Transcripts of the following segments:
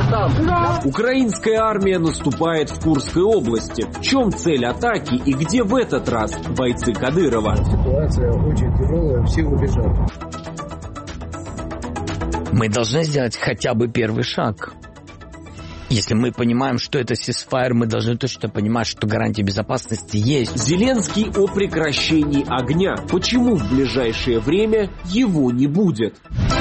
Украинская армия наступает в Курской области. В чем цель атаки и где в этот раз бойцы Кадырова? Ситуация очень тяжелая, все убежали. Мы должны сделать хотя бы первый шаг. Если мы понимаем, что это ceasefire, мы должны точно понимать, что гарантия безопасности есть. Зеленский о прекращении огня. Почему в ближайшее время его не будет?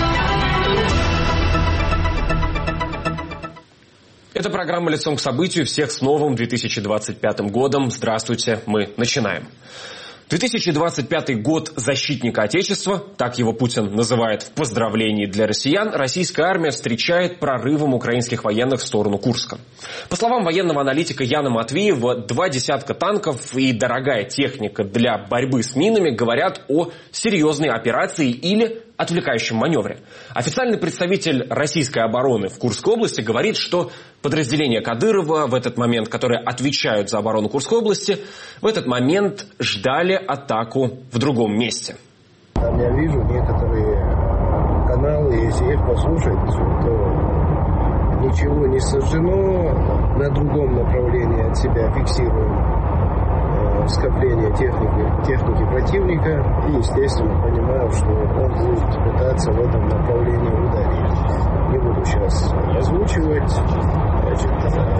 Это программа «Лицом к событию». Всех с новым 2025 годом. Здравствуйте, мы начинаем. 2025 год защитника Отечества, так его Путин называет в поздравлении для россиян, российская армия встречает прорывом украинских военных в сторону Курска. По словам военного аналитика Яна Матвеева, 2 десятка танков и дорогая техника для борьбы с минами говорят о серьезной операции или отвлекающем маневре. Официальный представитель российской обороны в Курской области говорит, что подразделения Кадырова в этот момент, которые отвечают за оборону Курской области, в этот момент ждали атаку в другом месте. Там я вижу некоторые каналы, если их послушать, то ничего не сожжено, на другом направлении от себя фиксируем скопление техники противника и, естественно, понимаю, что он будет пытаться в этом направлении ударить. Не буду сейчас озвучивать. Значит,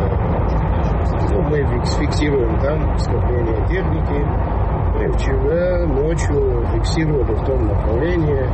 мы фиксируем там скопление техники. Мы вчера ночью фиксировали в том направлении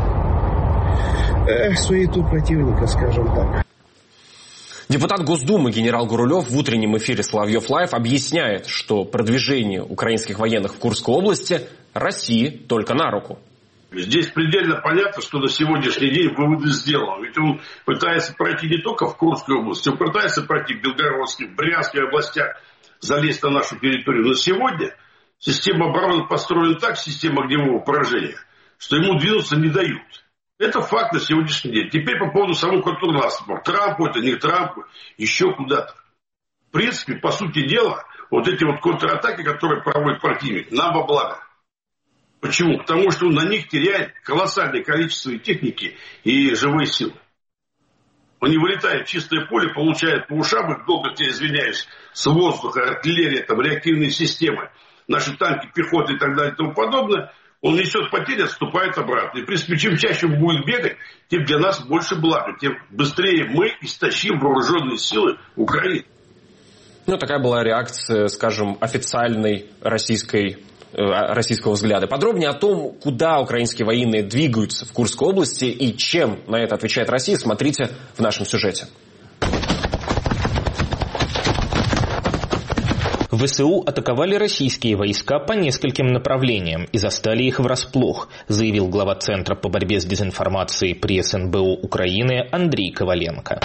суету противника, скажем так. Депутат Госдумы генерал Гурулев в утреннем эфире «Соловьев Лайв» объясняет, что продвижение украинских военных в Курской области России только на руку. Здесь предельно понятно, что на сегодняшний день выводы сделаны. Ведь он пытается пройти не только в Курской области, он пытается пройти в Белгородской, в Брянской областях, залезть на нашу территорию. Но сегодня система обороны построена так, система огневого поражения, что ему двинуться не дают. Это факт на сегодняшний день. Теперь по поводу самого контрнаступа. Трампу это, не Трампу, еще куда-то. В принципе, по сути дела, вот эти вот контратаки, которые проводит противник, нам во благо. Почему? Потому что он на них теряет колоссальное количество и техники, и живой силы. Он не вылетает в чистое поле, получает по ушам, их долго, я извиняюсь, с воздуха, артиллерия, там, реактивные системы, наши танки, пехота и так далее и тому подобное. Он несет потери, отступает обратно. И, в принципе, чем чаще он будет бегать, тем для нас больше блага. Тем быстрее мы истощим вооруженные силы Украины. Ну, такая была реакция, скажем, официальной российского взгляда. Подробнее о том, куда украинские военные двигаются в Курской области и чем на это отвечает Россия, смотрите в нашем сюжете. ВСУ атаковали российские войска по нескольким направлениям и застали их врасплох, заявил глава Центра по борьбе с дезинформацией при СНБУ Украины Андрей Коваленко.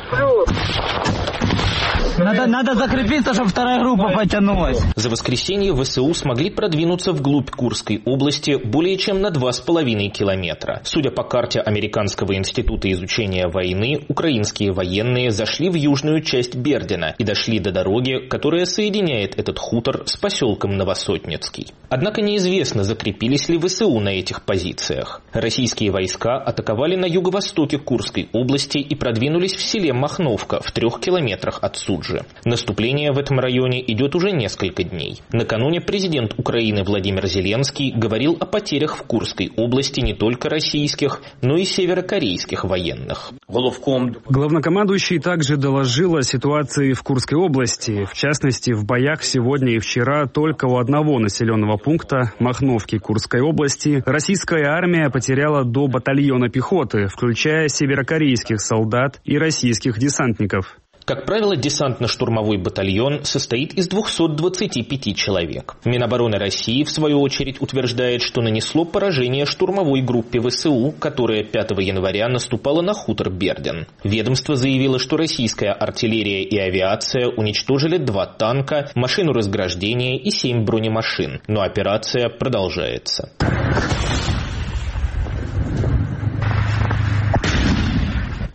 Надо закрепиться, чтобы вторая группа потянулась. За воскресенье ВСУ смогли продвинуться вглубь Курской области более чем на 2,5 километра. Судя по карте Американского института изучения войны, украинские военные зашли в южную часть Бердина и дошли до дороги, которая соединяет этот хутор с поселком Новосотницкий. Однако неизвестно, закрепились ли ВСУ на этих позициях. Российские войска атаковали на юго-востоке Курской области и продвинулись в селе Махновка в 3 километрах от Суджи. Наступление в этом районе идет уже несколько дней. Накануне президент Украины Владимир Зеленский говорил о потерях в Курской области не только российских, но и северокорейских военных. Главнокомандующий также доложил о ситуации в Курской области. В частности, в боях сегодня и вчера только у одного населенного пункта, Махновки Курской области, российская армия потеряла до батальона пехоты, включая северокорейских солдат и российских десантников. Как правило, десантно-штурмовой батальон состоит из 225 человек. Минобороны России, в свою очередь, утверждает, что нанесло поражение штурмовой группе ВСУ, которая 5 января наступала на хутор Бердин. Ведомство заявило, что российская артиллерия и авиация уничтожили 2 танка, машину разграждения и 7 бронемашин. Но операция продолжается.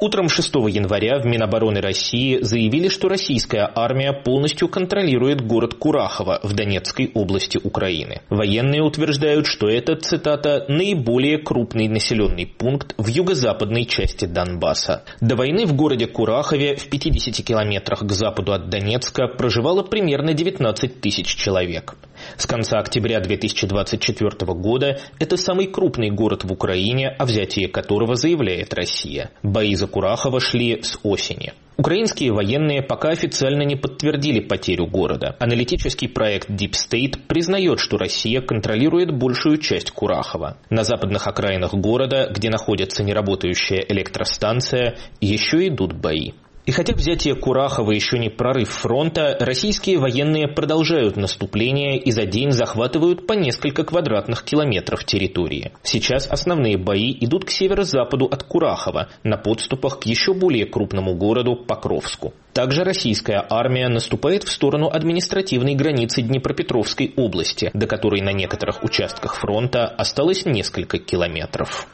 Утром 6 января в Минобороны России заявили, что российская армия полностью контролирует город Курахово в Донецкой области Украины. Военные утверждают, что это, цитата, «наиболее крупный населенный пункт в юго-западной части Донбасса». До войны в городе Курахове в 50 километрах к западу от Донецка проживало примерно 19 тысяч человек. С конца октября 2024 года это самый крупный город в Украине, о взятии которого заявляет Россия. Бои за Курахово шли с осени. Украинские военные пока официально не подтвердили потерю города. Аналитический проект Deep State признает, что Россия контролирует большую часть Курахова. На западных окраинах города, где находится неработающая электростанция, еще идут бои. И хотя взятие Курахова еще не прорыв фронта, российские военные продолжают наступление и за день захватывают по несколько квадратных километров территории. Сейчас основные бои идут к северо-западу от Курахова, на подступах к еще более крупному городу Покровску. Также российская армия наступает в сторону административной границы Днепропетровской области, до которой на некоторых участках фронта осталось несколько километров.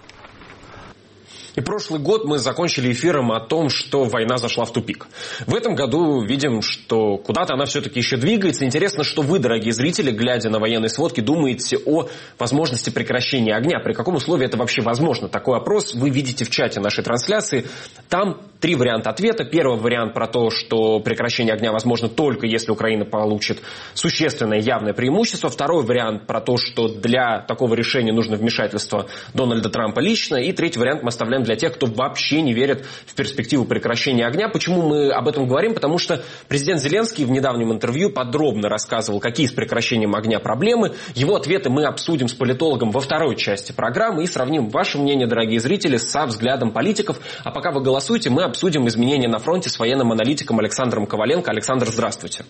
И прошлый год мы закончили эфиром о том, что война зашла в тупик. В этом году видим, что куда-то она все-таки еще двигается. Интересно, что вы, дорогие зрители, глядя на военные сводки, думаете о возможности прекращения огня. При каком условии это вообще возможно? Такой опрос вы видите в чате нашей трансляции. Там 3 варианта ответа. Первый вариант про то, что прекращение огня возможно только если Украина получит существенное явное преимущество. Второй вариант про то, что для такого решения нужно вмешательство Дональда Трампа лично. И третий вариант мы оставляем для тех, кто вообще не верит в перспективу прекращения огня. Почему мы об этом говорим? Потому что президент Зеленский в недавнем интервью подробно рассказывал, какие с прекращением огня проблемы. Его ответы мы обсудим с политологом во второй части программы и сравним ваше мнение, дорогие зрители, со взглядом политиков. А пока вы голосуете, мы обсудим изменения на фронте с военным аналитиком Александром Коваленко. Александр, здравствуйте.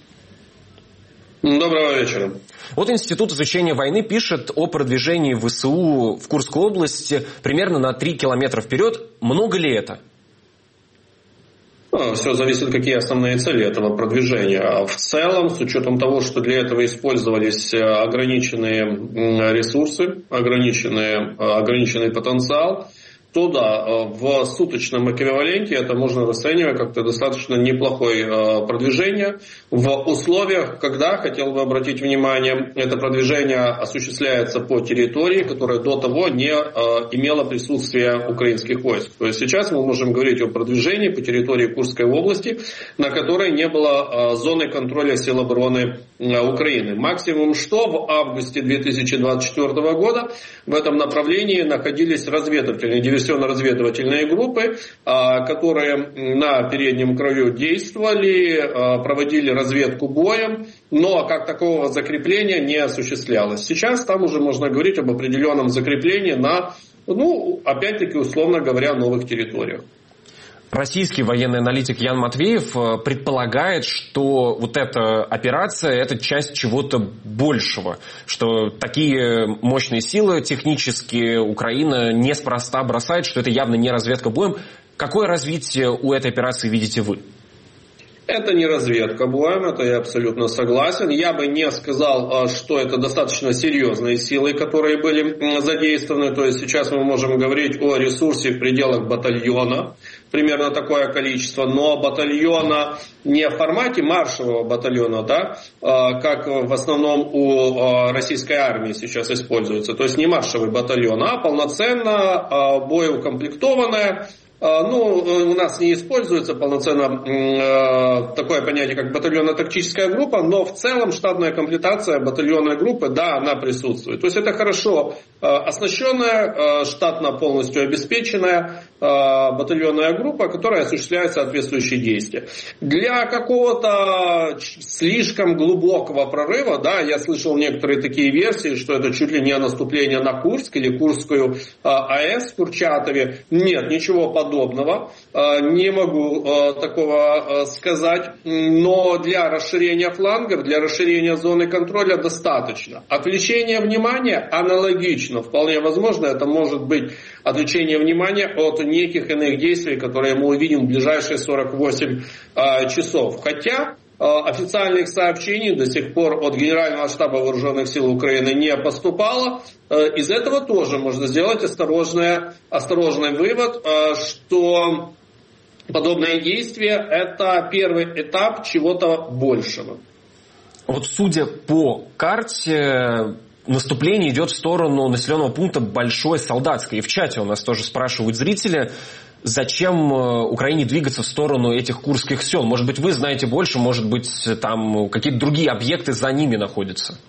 Доброго вечера. Вот Институт изучения войны пишет о продвижении ВСУ в Курской области примерно на 3 километра вперед. Много ли это? Все зависит, какие основные цели этого продвижения. В целом, с учетом того, что для этого использовались ограниченные ресурсы, ограниченный потенциал, то да, в суточном эквиваленте это можно расценивать как достаточно неплохое продвижение. В условиях, когда, хотел бы обратить внимание, это продвижение осуществляется по территории, которая до того не имела присутствия украинских войск. То есть сейчас мы можем говорить о продвижении по территории Курской области, на которой не было зоны контроля сил обороны Украины. Максимум, что в августе 2024 года в этом направлении находились диверсионно-разведывательные группы, которые на переднем краю действовали, проводили разведку боем, но как такового закрепления не осуществлялось. Сейчас там уже можно говорить об определенном закреплении на, опять-таки, условно говоря, новых территориях. Российский военный аналитик Ян Матвеев предполагает, что вот эта операция – это часть чего-то большего, что такие мощные силы технически Украина неспроста бросает, что это явно не разведка боем. Какое развитие у этой операции видите вы? Это не разведка боем, это я абсолютно согласен. Я бы не сказал, что это достаточно серьезные силы, которые были задействованы. То есть сейчас мы можем говорить о ресурсе в пределах батальона, примерно такое количество, но батальона не в формате маршевого батальона, да, как в основном у российской армии сейчас используется. То есть не маршевый батальон, а полноценно боеукомплектованная. У нас не используется полноценно такое понятие, как батальонно-тактическая группа, но в целом штатная комплектация батальонной группы, да, она присутствует. То есть это хорошо оснащенная, штатно полностью обеспеченная батальонная группа, которая осуществляет соответствующие действия. Для какого-то слишком глубокого прорыва, да, я слышал некоторые такие версии, что это чуть ли не наступление на Курск или Курскую АЭС в Курчатове. Нет, ничего подобного. Не могу такого сказать. Но для расширения флангов, для расширения зоны контроля достаточно. Отвлечение внимания аналогично. Вполне возможно, это может быть отвлечение внимания от неких иных действий, которые мы увидим в ближайшие 48 часов. Хотя официальных сообщений до сих пор от Генерального штаба Вооруженных сил Украины не поступало. Из этого тоже можно сделать осторожный вывод, что подобные действия – это первый этап чего-то большего. Вот судя по карте, наступление идет в сторону населенного пункта Большой Солдатской. И в чате у нас тоже спрашивают зрители, зачем Украине двигаться в сторону этих курских сел. Может быть, вы знаете больше, может быть, там какие-то другие объекты за ними находятся?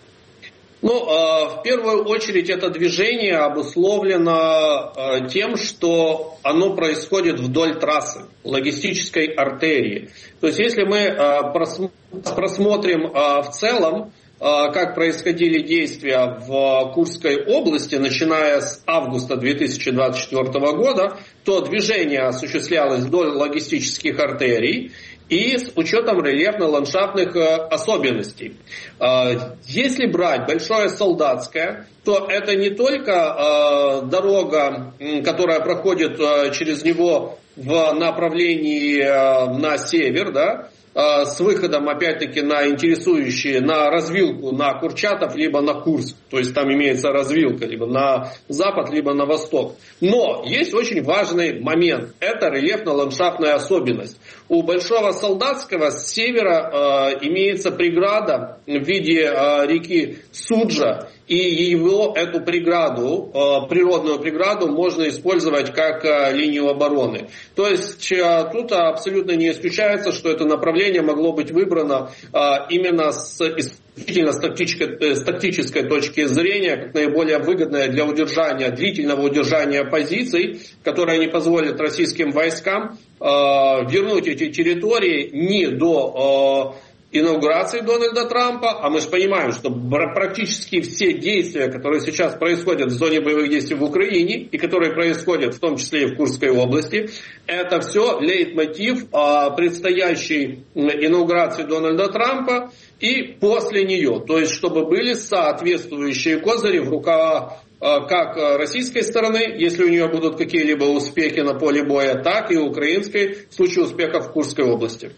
В первую очередь это движение обусловлено тем, что оно происходит вдоль трассы, логистической артерии. То есть если мы просмотрим в целом, как происходили действия в Курской области, начиная с августа 2024 года, то движение осуществлялось вдоль логистических артерий и с учетом рельефно-ландшафтных особенностей. Если брать Большое Солдатское, то это не только дорога, которая проходит через него в направлении на север, да, с выходом, опять-таки, на интересующие, на развилку на Курчатов, либо на Курск. То есть там имеется развилка либо на запад, либо на восток. Но есть очень важный момент. Это рельефно-ландшафтная особенность. У Большого Солдатского с севера имеется преграда в виде реки Суджа. И эту преграду, природную преграду, можно использовать как линию обороны. То есть тут абсолютно не исключается, что это направление могло быть выбрано именно исключительно с тактической точки зрения, как наиболее выгодное для длительного удержания позиций, которое не позволит российским войскам вернуть эти территории не до инаугурации Дональда Трампа, а мы же понимаем, что практически все действия, которые сейчас происходят в зоне боевых действий в Украине и которые происходят в том числе и в Курской области, это все лейтмотив предстоящей инаугурации Дональда Трампа и после нее. То есть, чтобы были соответствующие козыри в руках как российской стороны, если у нее будут какие-либо успехи на поле боя, так и украинской в случае успехов в Курской области.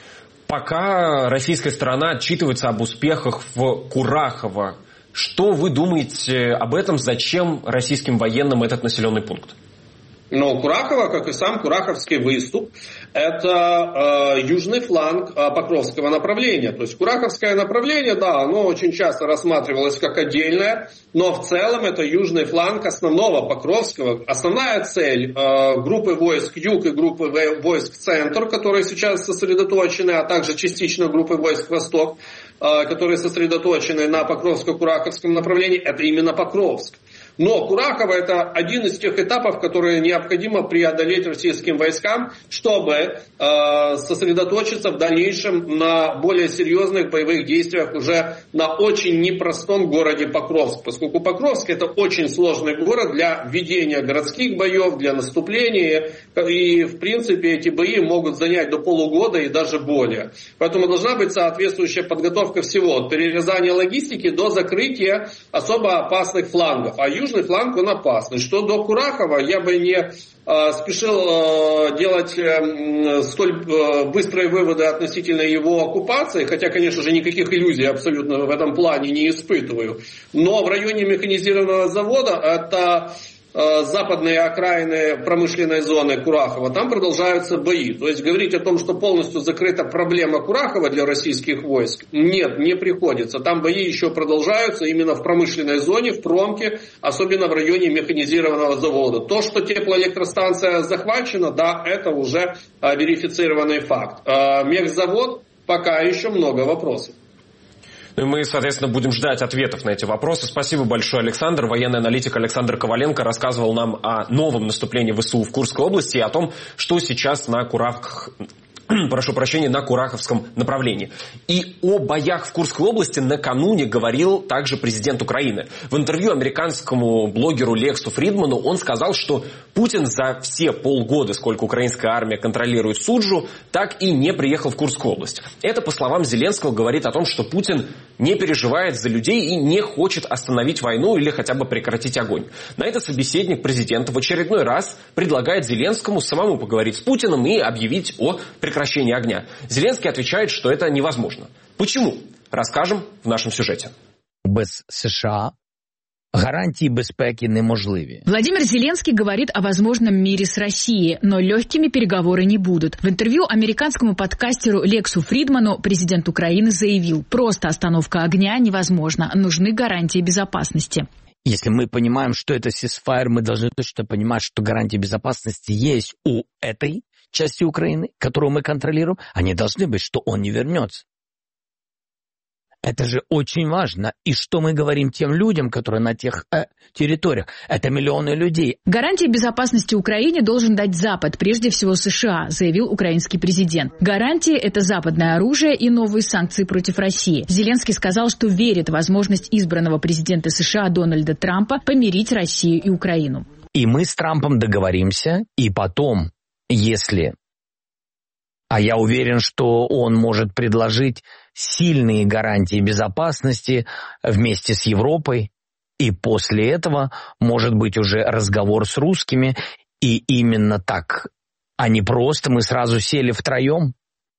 Пока российская сторона отчитывается об успехах в Курахово, что вы думаете об этом? Зачем российским военным этот населенный пункт? Курахово, как и сам Кураховский выступ, это южный фланг Покровского направления. То есть Кураховское направление, да, оно очень часто рассматривалось как отдельное, но в целом это южный фланг основного Покровского. Основная цель группы войск Юг и группы войск Центр, которые сейчас сосредоточены, а также частично группы войск Восток, которые сосредоточены на Покровско-Кураховском направлении, это именно Покровск. Но Курахово – это один из тех этапов, которые необходимо преодолеть российским войскам, чтобы сосредоточиться в дальнейшем на более серьезных боевых действиях уже на очень непростом городе Покровск. Поскольку Покровск – это очень сложный город для ведения городских боев, для наступления. И, в принципе, эти бои могут занять до полугода и даже более. Поэтому должна быть соответствующая подготовка всего. От перерезания логистики до закрытия особо опасных флангов. А южный фланг, он опасный. Что до Курахова, я бы не спешил делать столь быстрые выводы относительно его оккупации, хотя, конечно же, никаких иллюзий абсолютно в этом плане не испытываю. Но в районе механизированного завода, это западные окраины промышленной зоны Курахова, там продолжаются бои. То есть говорить о том, что полностью закрыта проблема Курахова для российских войск, нет, не приходится. Там бои еще продолжаются именно в промышленной зоне, в промке, особенно в районе механизированного завода. То, что теплоэлектростанция захвачена, да, это уже верифицированный факт. Мехзавод, пока еще много вопросов. И мы, соответственно, будем ждать ответов на эти вопросы. Спасибо большое, Александр. Военный аналитик Александр Коваленко рассказывал нам о новом наступлении ВСУ в Курской области и о том, что сейчас на на Кураховском направлении. И о боях в Курской области накануне говорил также президент Украины. В интервью американскому блогеру Лексу Фридману он сказал, что Путин за все полгода, сколько украинская армия контролирует Суджу, так и не приехал в Курскую область. Это, по словам Зеленского, говорит о том, что Путин не переживает за людей и не хочет остановить войну или хотя бы прекратить огонь. На это собеседник президента в очередной раз предлагает Зеленскому самому поговорить с Путиным и объявить о прекращении огня. Зеленский отвечает, что это невозможно. Почему? Расскажем в нашем сюжете. Без США Гарантії безпеки неможливі. Владимир Зеленский говорит о возможном мире с Россией, но легкими переговоры не будут. В интервью американскому подкастеру Лексу Фридману президент Украины заявил, просто остановка огня невозможна, нужны гарантии безопасности. Если мы понимаем, что это ceasefire, мы должны точно понимать, что гарантии безопасности есть у этой части Украины, которую мы контролируем, они должны быть, что он не вернется. Это же очень важно. И что мы говорим тем людям, которые на тех территориях? Это миллионы людей. Гарантии безопасности Украине должен дать Запад, прежде всего США, заявил украинский президент. Гарантии – это западное оружие и новые санкции против России. Зеленский сказал, что верит в возможность избранного президента США Дональда Трампа помирить Россию и Украину. И мы с Трампом договоримся, и потом, если... А я уверен, что он может предложить сильные гарантии безопасности вместе с Европой. И после этого может быть уже разговор с русскими. И именно так, а не просто мы сразу сели втроем.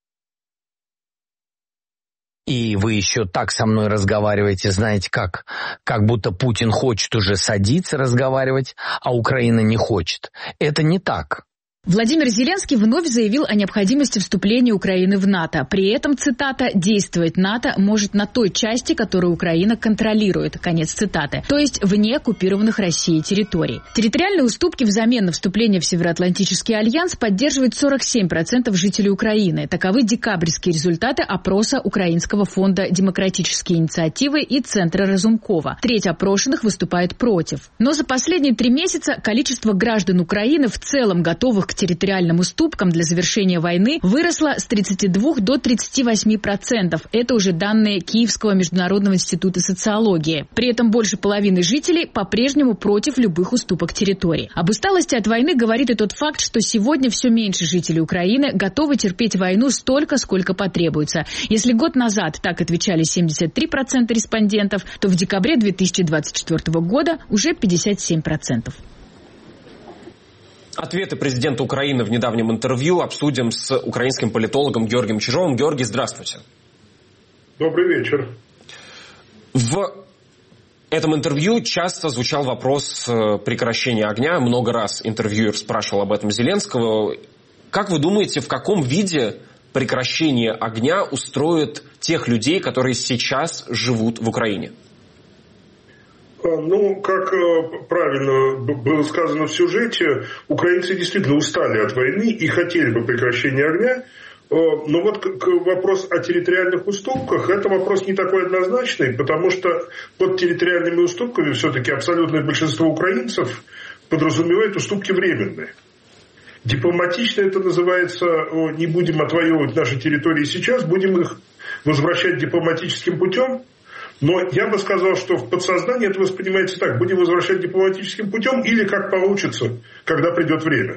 И вы еще так со мной разговариваете, знаете как? Как будто Путин хочет уже садиться разговаривать, а Украина не хочет. Это не так. Владимир Зеленский вновь заявил о необходимости вступления Украины в НАТО. При этом, цитата, «действовать НАТО может на той части, которую Украина контролирует», конец цитаты, то есть вне оккупированных Россией территорий. Территориальные уступки взамен на вступление в Североатлантический альянс поддерживает 47% жителей Украины. Таковы декабрьские результаты опроса Украинского фонда «Демократические инициативы» и Центра Разумкова. Треть опрошенных выступает против. Но за последние 3 месяца количество граждан Украины в целом готовых к территориальным уступкам для завершения войны выросла с 32 до 38%. Это уже данные Киевского международного института социологии. При этом больше половины жителей по-прежнему против любых уступок территорий. Об усталости от войны говорит и тот факт, что сегодня все меньше жителей Украины готовы терпеть войну столько, сколько потребуется. Если год назад так отвечали 73% респондентов, то в декабре 2024 года уже 57%. Ответы президента Украины в недавнем интервью обсудим с украинским политологом Георгием Чижовым. Георгий, здравствуйте. Добрый вечер. В этом интервью часто звучал вопрос прекращения огня. Много раз интервьюер спрашивал об этом Зеленского. Как вы думаете, в каком виде прекращение огня устроит тех людей, которые сейчас живут в Украине? Ну, как правильно было сказано в сюжете, украинцы действительно устали от войны и хотели бы прекращения огня. Но вот вопрос о территориальных уступках, это вопрос не такой однозначный, потому что под территориальными уступками все-таки абсолютное большинство украинцев подразумевает уступки временные. Дипломатично это называется, не будем отвоевывать наши территории сейчас, будем их возвращать дипломатическим путем. Но я бы сказал, что в подсознании это воспринимается так. Будем возвращать дипломатическим путем или как получится, когда придет время.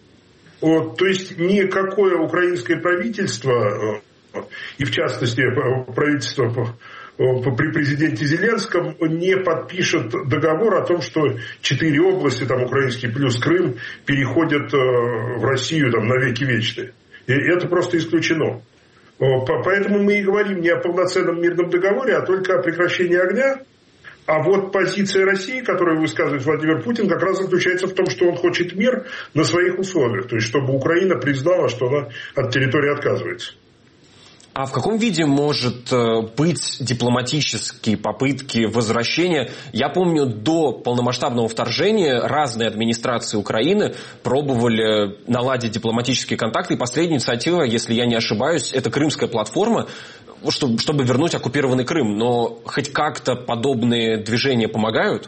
Вот, то есть никакое украинское правительство, и в частности правительство при президенте Зеленском, не подпишет договор о том, что 4 области, там украинские плюс Крым, переходят в Россию там, на веки вечные. И это просто исключено. Поэтому мы и говорим не о полноценном мирном договоре, а только о прекращении огня. А вот позиция России, которую высказывает Владимир Путин, как раз заключается в том, что он хочет мир на своих условиях. То есть, чтобы Украина признала, что она от территории отказывается. А в каком виде может быть дипломатические попытки возвращения? Я помню, до полномасштабного вторжения разные администрации Украины пробовали наладить дипломатические контакты. И последняя инициатива, если я не ошибаюсь, это Крымская платформа, чтобы вернуть оккупированный Крым. Но хоть как-то подобные движения помогают?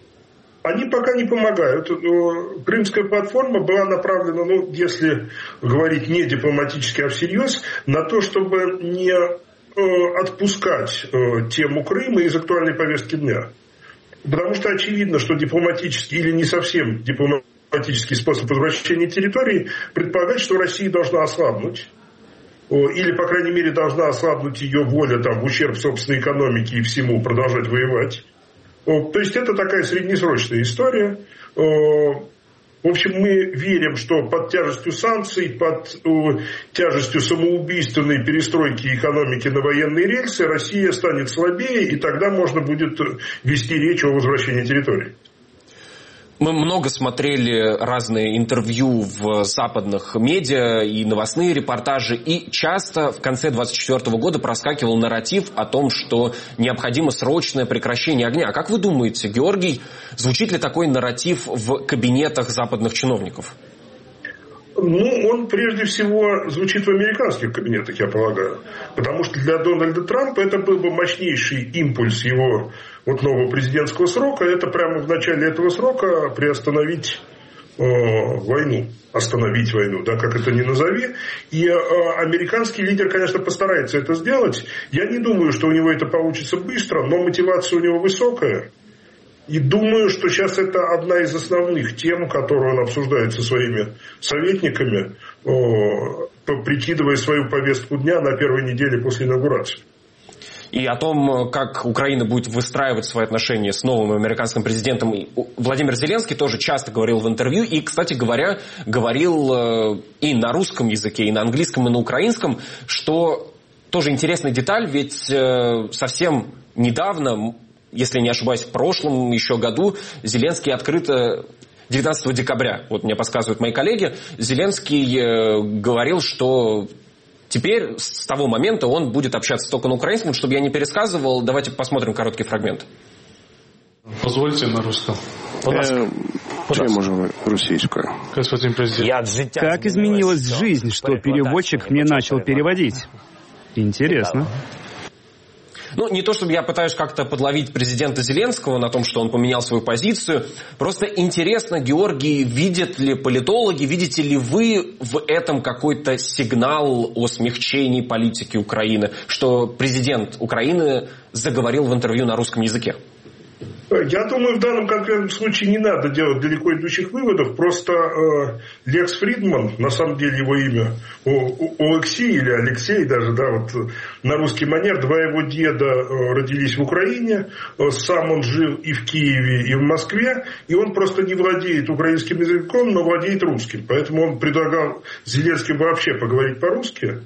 Они пока не помогают. Крымская платформа была направлена, ну, если говорить не дипломатически, а всерьез, на то, чтобы не отпускать тему Крыма из актуальной повестки дня. Потому что очевидно, что дипломатический или не совсем дипломатический способ возвращения территории предполагает, что Россия должна ослабнуть. Или, по крайней мере, должна ослабнуть ее воля там, в ущерб собственной экономике и всему продолжать воевать. То есть это такая среднесрочная история. В общем, мы верим, что под тяжестью санкций, под тяжестью самоубийственной перестройки экономики на военные рельсы Россия станет слабее, и тогда можно будет вести речь о возвращении территорий. Мы много смотрели разные интервью в западных медиа и новостные репортажи, и часто в конце 2024 года проскакивал нарратив о том, что необходимо срочное прекращение огня. А как вы думаете, Георгий, звучит ли такой нарратив в кабинетах западных чиновников? Ну, он прежде всего звучит в американских кабинетах, я полагаю. Потому что для Дональда Трампа это был бы мощнейший импульс его нового президентского срока. Это прямо в начале этого срока приостановить войну. Остановить войну, да, как это ни назови. И американский лидер, конечно, постарается это сделать. Я не думаю, что у него это получится быстро, но мотивация у него высокая. И думаю, что сейчас это одна из основных тем, которую он обсуждает со своими советниками, прикидывая свою повестку дня на первой неделе после инаугурации. И о том, как Украина будет выстраивать свои отношения с новым американским президентом, Владимир Зеленский тоже часто говорил в интервью. И, кстати говоря, говорил и на русском языке, и на английском, и на украинском, что тоже интересная деталь, ведь совсем недавно, если не ошибаюсь, в прошлом еще году Зеленский открыто 19 декабря, вот мне подсказывают мои коллеги, Зеленский говорил, что теперь с того момента он будет общаться только на украинском. Чтобы я не пересказывал, давайте посмотрим короткий фрагмент. Позвольте на русском. Чем можем российское? Господин президент. Как изменилась жизнь, что переводчик мне начал переводить? Интересно. Ну, не то, чтобы я пытаюсь как-то подловить президента Зеленского на том, что он поменял свою позицию. Просто интересно, Георгий, видят ли политологи, видите ли вы в этом какой-то сигнал о смягчении политики Украины, что президент Украины заговорил в интервью на русском языке? Я думаю, в данном конкретном случае не надо делать далеко идущих выводов. Просто Лекс Фридман, на самом деле его имя, Алексей или Алексей даже, да, вот на русский манер, два его деда родились в Украине, сам он жил и в Киеве, и в Москве, и он просто не владеет украинским языком, но владеет русским. Поэтому он предлагал Зеленскому вообще поговорить по-русски.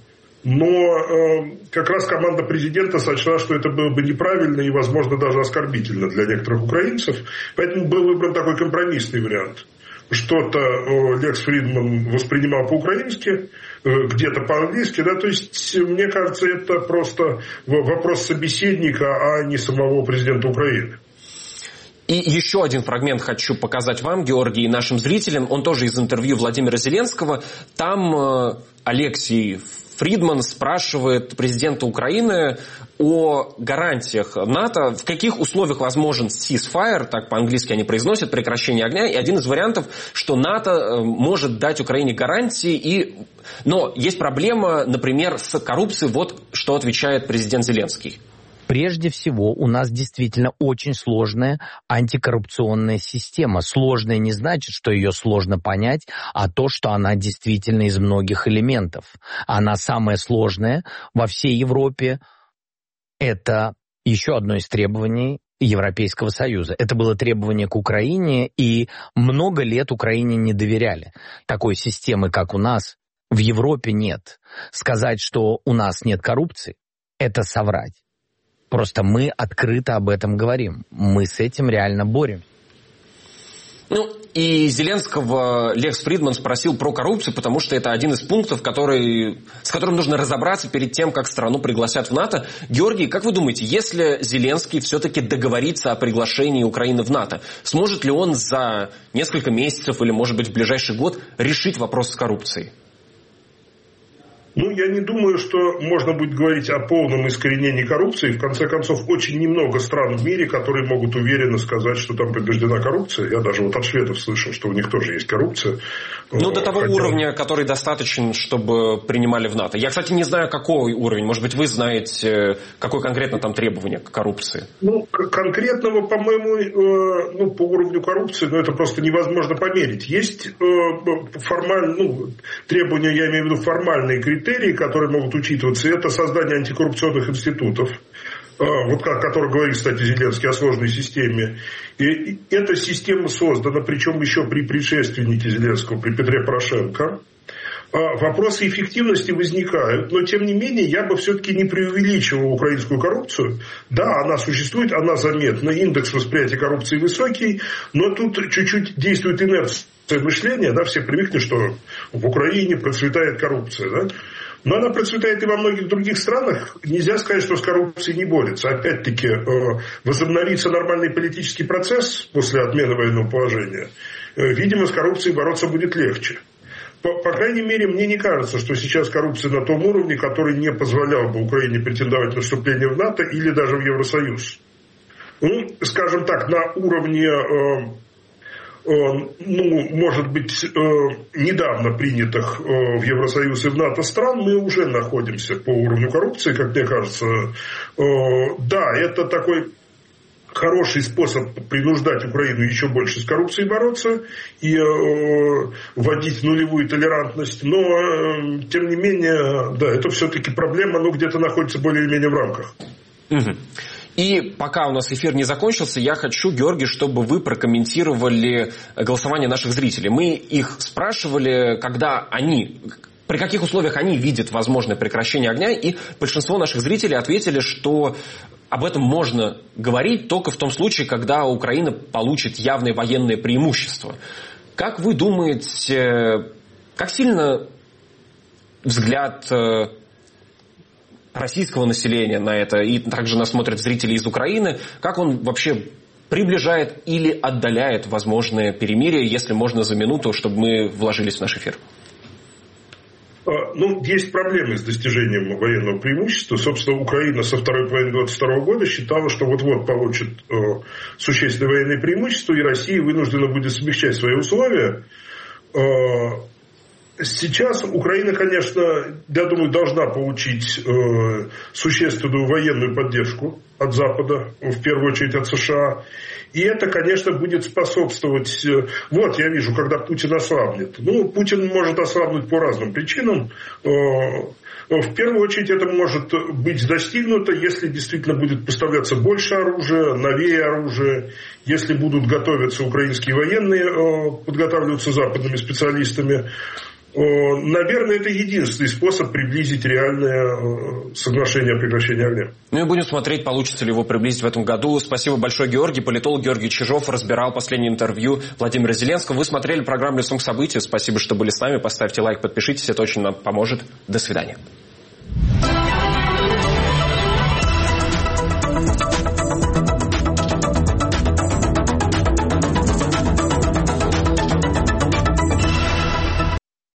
Но как раз команда президента сочла, что это было бы неправильно и, возможно, даже оскорбительно для некоторых украинцев. Поэтому был выбран такой компромиссный вариант. Что-то Лекс Фридман воспринимал по-украински, где-то по-английски. Да? То есть, мне кажется, это просто вопрос собеседника, а не самого президента Украины. И еще один фрагмент хочу показать вам, Георгий, и нашим зрителям. Он тоже из интервью Владимира Зеленского. Там Алексей Фридман спрашивает президента Украины о гарантиях НАТО, в каких условиях возможен ceasefire, так по-английски они произносят, прекращение огня. И один из вариантов, что НАТО может дать Украине гарантии, но есть проблема, например, с коррупцией. Вот что отвечает президент Зеленский. Прежде всего, у нас действительно очень сложная антикоррупционная система. Сложная не значит, что ее сложно понять, а то, что она действительно из многих элементов. Она самая сложная во всей Европе. Это еще одно из требований Европейского Союза. Это было требование к Украине, и много лет Украине не доверяли. Такой системы, как у нас, в Европе нет. Сказать, что у нас нет коррупции, это соврать. Просто мы открыто об этом говорим. Мы с этим реально боремся. Ну, и Зеленского Лекс Фридман спросил про коррупцию, потому что это один из пунктов, с которым нужно разобраться перед тем, как страну пригласят в НАТО. Георгий, как вы думаете, если Зеленский все-таки договорится о приглашении Украины в НАТО, сможет ли он за несколько месяцев или, может быть, в ближайший год решить вопрос с коррупцией? Ну, я не думаю, что можно будет говорить о полном искоренении коррупции. В конце концов, очень немного стран в мире, которые могут уверенно сказать, что там побеждена коррупция. Я даже вот от шведов слышал, что у них тоже есть коррупция. Ну, до того уровня, который достаточен, чтобы принимали в НАТО. Я, кстати, не знаю, какой уровень. Может быть, вы знаете, какое конкретно там требование к коррупции? Ну, конкретного, по-моему, по уровню коррупции, это просто невозможно померить. Есть требования, я имею в виду формальные критерии, которые могут учитываться. Это создание антикоррупционных институтов. вот который говорит, кстати, Зеленский о сложной системе. И эта система создана, причем еще при предшественнике Зеленского, при Петре Порошенко. Вопросы эффективности возникают, но тем не менее я бы все-таки не преувеличивал украинскую коррупцию. Да, она существует, она заметна, индекс восприятия коррупции высокий, но тут чуть-чуть действует инерция мышления, да, все привыкли, что в Украине процветает коррупция, да? Но она процветает и во многих других странах. Нельзя сказать, что с коррупцией не борется. Опять-таки, возобновится нормальный политический процесс после отмены военного положения. Видимо, с коррупцией бороться будет легче. По крайней мере, мне не кажется, что сейчас коррупция на том уровне, который не позволял бы Украине претендовать на вступление в НАТО или даже в Евросоюз. Ну, скажем так, на уровне, может быть, недавно принятых в Евросоюз и в НАТО стран мы уже находимся по уровню коррупции, как мне кажется. Да, это такой хороший способ принуждать Украину еще больше с коррупцией бороться и вводить нулевую толерантность. Но, тем не менее, да, это все-таки проблема, где-то находится более-менее в рамках. И пока у нас эфир не закончился, я хочу, Георгий, чтобы вы прокомментировали голосование наших зрителей. Мы их спрашивали, при каких условиях они видят возможное прекращение огня, и большинство наших зрителей ответили, что об этом можно говорить только в том случае, когда Украина получит явное военное преимущество. Как вы думаете, как сильно взгляд российского населения на это, и также нас смотрят зрители из Украины, как он вообще приближает или отдаляет возможное перемирие, если можно за минуту, чтобы мы вложились в наш эфир? Есть проблемы с достижением военного преимущества. Собственно, Украина со второй половины 2022 года считала, что вот-вот получит существенное военное преимущество, и Россия вынуждена будет смягчать свои условия. Сейчас Украина, конечно, я думаю, должна получить существенную военную поддержку от Запада, в первую очередь от США. И это, конечно, будет способствовать... Вот, я вижу, когда Путин ослабнет. Путин может ослабнуть по разным причинам. В первую очередь это может быть достигнуто, если действительно будет поставляться больше оружия, новее оружие, если будут готовиться украинские военные, подготавливаться западными специалистами. Наверное, это единственный способ приблизить реальное соглашение о прекращении огня. И будем смотреть, получится ли его приблизить в этом году. Спасибо большое, Георгий. Политолог Георгий Чижов разбирал последнее интервью Владимира Зеленского. Вы смотрели программу «Лицом к событию». Спасибо, что были с нами. Поставьте лайк, подпишитесь. Это очень нам поможет. До свидания.